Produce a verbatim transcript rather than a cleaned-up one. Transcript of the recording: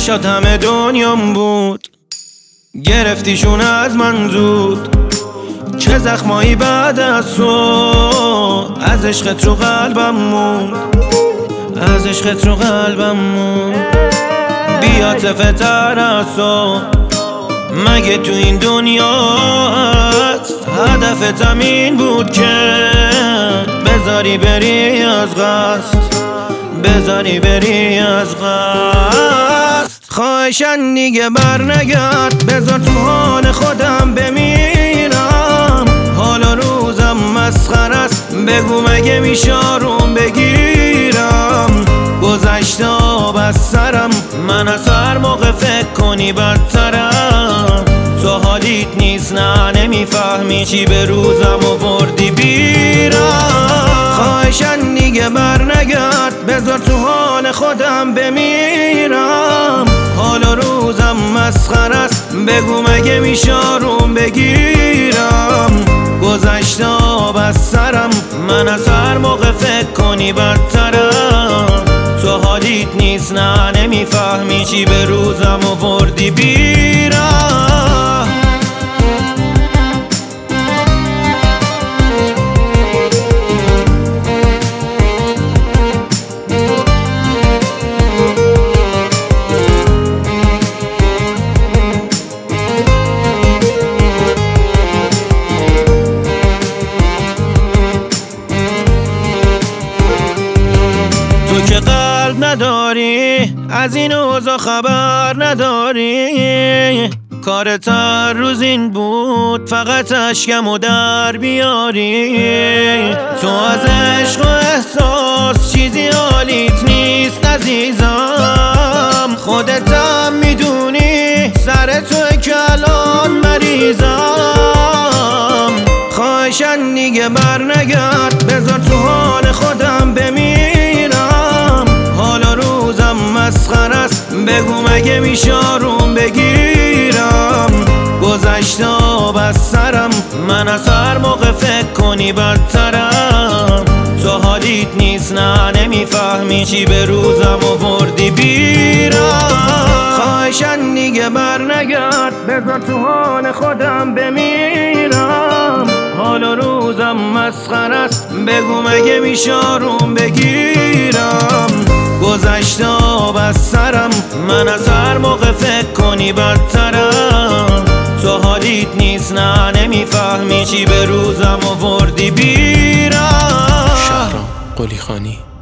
چشات همه دنیام بود، گرفتیشون از من زود. چه زخمایی بعد از تو، از عشقت رو قلبم موند، از عشقت رو قلبم موند. بیا تفتر از تو، مگه تو این دنیا هست هدفت همین بود که بذاری بری از قصد، بذاری بری از قصد. خواهشن دیگه بر نگرد، بذار تو حال خودم بمیرم. حالا روزم مسخره است، بگو مگه میشه آروم بگیرم. گذشته آب از سرم، من از هر موقع فکر کنی بدترم. تو حالیت نیست، نه نمیفهمی چی به روزم آوردی بیرم. خواهشن دیگه بر نگرد، بذار تو حال خودم بمیرم. حالا روزم مسخره است، بگو مگه میشه آروم بگیرم. گذشته آب از سرم، من از هر موقع فکر کنی بدترم. تو حالیت نیست، نه نمیفهمی چی به روزم آوردی بیرم. تو که قلب نداری، از این اوضاع خبر نداری. کارت هر روز این بود، فقط اشکمو در بیاری. تو از عشق و احساس چیزی حالیت نیست عزیزم. خودت هم میدونی سر تو که الان مریضم. خواهشن دیگه بر نگرد، بذار تو حال خودم بمیرم. حالا روزم مسخره است، بگو مگه میشه آروم بگیرم. گذشته آب از سرم، من از هر موقع فکر کنی بدترم. تو حالیت نیست، نه نمیفهمی چی به روزم آوردی بیرم. خواهشن دیگه بر نگرد، بذار تو حال خودم بمیرم. حالا روزم مسخره است، بگو مگه میشه آروم بگیرم. گذشته آب از سرم، من از هر موقع فکر کنی بدترم. تو حالیت نیست، نه نمیفهمی چی به روزم آوردی بیرم. شهرام قلی خانی.